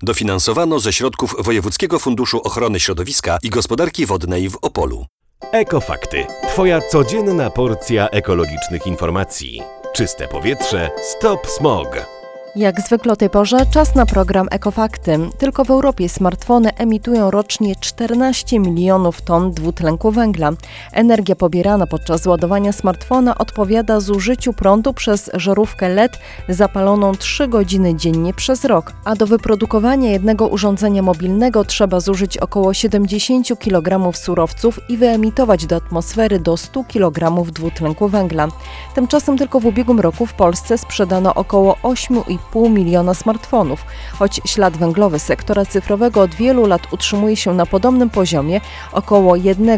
Dofinansowano ze środków Wojewódzkiego Funduszu Ochrony Środowiska i Gospodarki Wodnej w Opolu. Ekofakty. Twoja codzienna porcja ekologicznych informacji. Czyste powietrze. Stop smog. Jak zwykle o tej porze czas na program Ekofakty. Tylko w Europie smartfony emitują rocznie 14 milionów ton dwutlenku węgla. Energia pobierana podczas ładowania smartfona odpowiada zużyciu prądu przez żarówkę LED zapaloną 3 godziny dziennie przez rok, a do wyprodukowania jednego urządzenia mobilnego trzeba zużyć około 70 kg surowców i wyemitować do atmosfery do 100 kg dwutlenku węgla. Tymczasem tylko w ubiegłym roku w Polsce sprzedano około 8,5 miliona smartfonów. Choć ślad węglowy sektora cyfrowego od wielu lat utrzymuje się na podobnym poziomie, około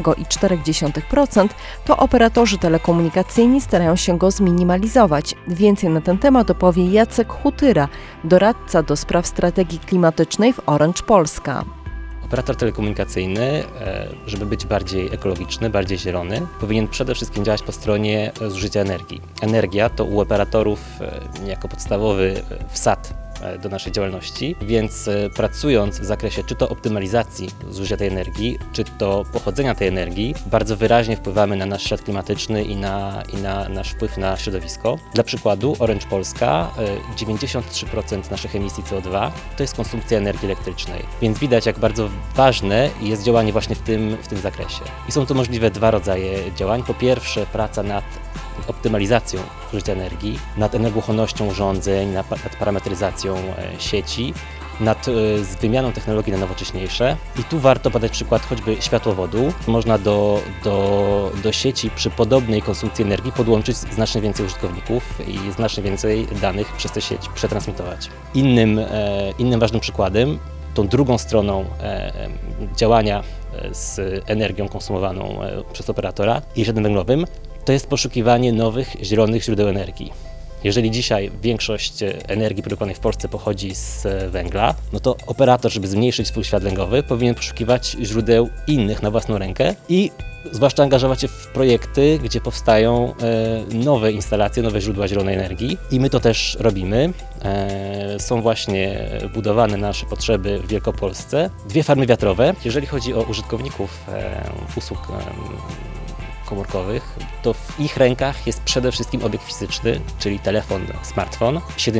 1,4%, to operatorzy telekomunikacyjni starają się go zminimalizować. Więcej na ten temat opowie Jacek Hutyra, doradca do spraw strategii klimatycznej w Orange Polska. Operator telekomunikacyjny, żeby być bardziej ekologiczny, bardziej zielony, powinien przede wszystkim działać po stronie zużycia energii. Energia to u operatorów niejako podstawowy wsad do naszej działalności, więc pracując w zakresie czy to optymalizacji zużycia tej energii, czy to pochodzenia tej energii, bardzo wyraźnie wpływamy na nasz ślad klimatyczny i na nasz wpływ na środowisko. Dla przykładu Orange Polska 93% naszych emisji CO2 to jest konsumpcja energii elektrycznej, więc widać, jak bardzo ważne jest działanie właśnie w tym zakresie. I są tu możliwe dwa rodzaje działań. Po pierwsze, praca nad optymalizacją zużycia energii, nad energochłonnością urządzeń, nad parametryzacją sieci, nad wymianą technologii na nowocześniejsze. I tu warto podać przykład choćby światłowodu. Można do sieci przy podobnej konsumpcji energii podłączyć znacznie więcej użytkowników i znacznie więcej danych przez tę sieć przetransmitować. Innym ważnym przykładem, tą drugą stroną działania z energią konsumowaną przez operatora i śladem węglowym, to jest poszukiwanie nowych, zielonych źródeł energii. Jeżeli dzisiaj większość energii produkowanej w Polsce pochodzi z węgla, no to operator, żeby zmniejszyć swój ślad węglowy, powinien poszukiwać źródeł innych na własną rękę i zwłaszcza angażować się w projekty, gdzie powstają nowe instalacje, nowe źródła zielonej energii. I my to też robimy. Są właśnie budowane na nasze potrzeby w Wielkopolsce 2 farmy wiatrowe. Jeżeli chodzi o użytkowników usług komórkowych, to w ich rękach jest przede wszystkim obiekt fizyczny, czyli telefon, smartfon.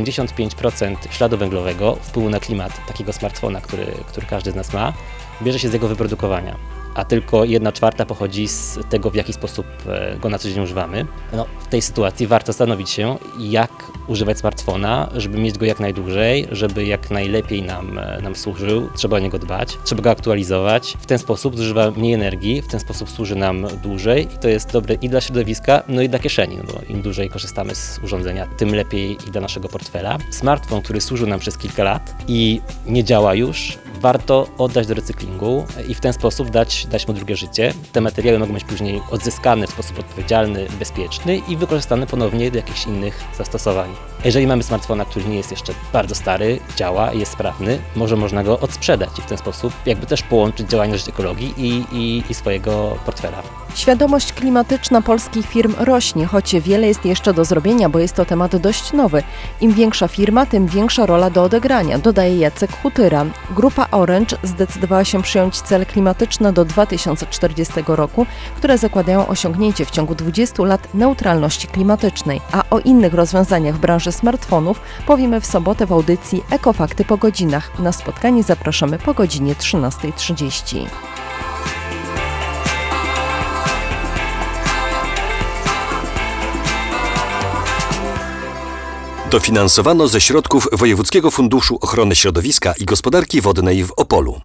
75% śladu węglowego, wpływu na klimat takiego smartfona, który każdy z nas ma, bierze się z jego wyprodukowania, a tylko 1/4 pochodzi z tego, w jaki sposób go na co dzień używamy. W tej sytuacji warto zastanowić się, jak używać smartfona, żeby mieć go jak najdłużej, żeby jak najlepiej nam służył. Trzeba o niego dbać, trzeba go aktualizować. W ten sposób zużywa mniej energii, w ten sposób służy nam dłużej i to jest dobre i dla środowiska, no i dla kieszeni, bo im dłużej korzystamy z urządzenia, tym lepiej i dla naszego portfela. Smartfon, który służył nam przez kilka lat i nie działa już, warto oddać do recyklingu i w ten sposób dać mu drugie życie. Te materiały mogą być później odzyskane w sposób odpowiedzialny, bezpieczny i wykorzystane ponownie do jakichś innych zastosowań. Jeżeli mamy smartfona, który nie jest jeszcze bardzo stary, działa i jest sprawny, może można go odsprzedać i w ten sposób jakby też połączyć działanie na rzecz ekologii i swojego portfela. Świadomość klimatyczna polskich firm rośnie, choć wiele jest jeszcze do zrobienia, bo jest to temat dość nowy. Im większa firma, tym większa rola do odegrania, dodaje Jacek Hutyra. Grupa Orange zdecydowała się przyjąć cele klimatyczne do 2040 roku, które zakładają osiągnięcie w ciągu 20 lat neutralności klimatycznej. A o innych rozwiązaniach w branży smartfonów powiemy w sobotę w audycji Ekofakty po godzinach. Na spotkanie zapraszamy po godzinie 13:30. Dofinansowano ze środków Wojewódzkiego Funduszu Ochrony Środowiska i Gospodarki Wodnej w Opolu.